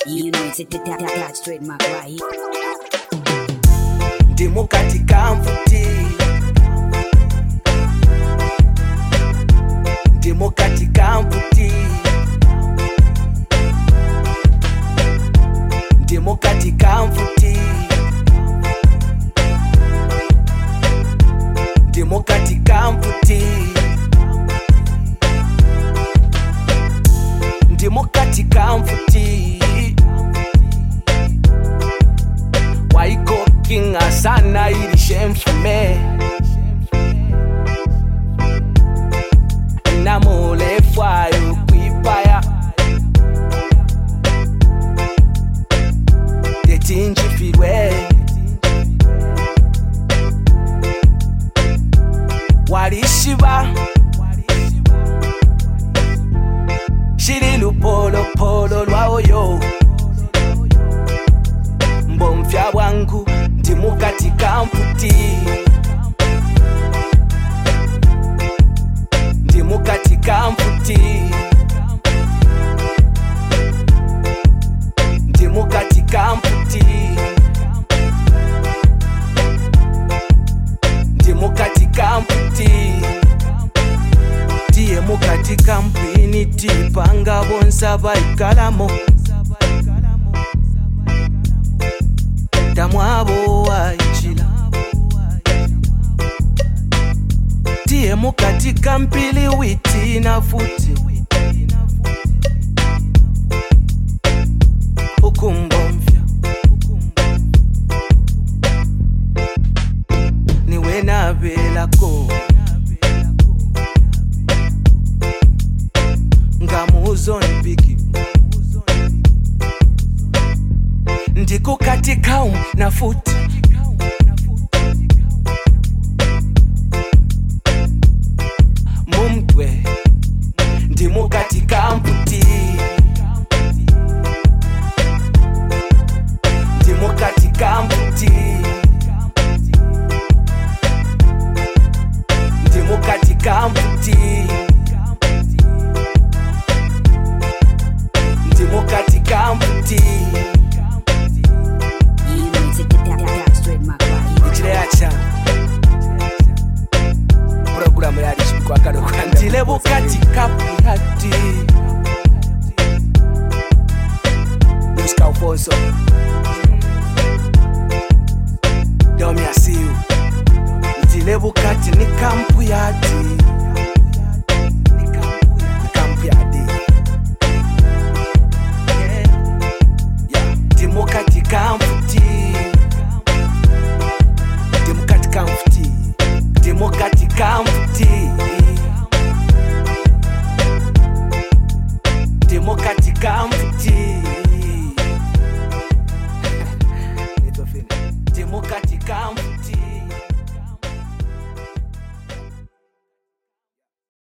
You know it's that trademark right. Ndimo katika mfuti, ndimo katika mfuti, ndimo katika mfuti, ndimo katika mfuti, ndimo katika mfuti. Waikokinga sana ili shemfume namulefwayo kwipaya tetinjifirwe walishiba shiri lupolopolo lwaoyo mbomfya wangu ndimu katika mfuti, ndimu katika mfuti, ndimu katika mfuti, ndimu katika mfuti, ndimu katika mpini tipanga bonsa baikalamo tamwabo waichila tiemu katika mpili witi na futi ukumbomfya niwe nabelako ngamuzo nipiki ndiko katika na futi mumtwe ndimo katika mfuti, ndimo katika mfuti, ndimo katika mfuti, ndimo katika mfuti. Programu ya kwa kado kwa ndilebo katika pihati Nuska Ufonso Domi asiu ndilebo kati ni kampu yati, ni kampu yati ndimo katika mfuti, ndimo katika mfuti, ndimo katika mfuti, ndimo katika mfuti.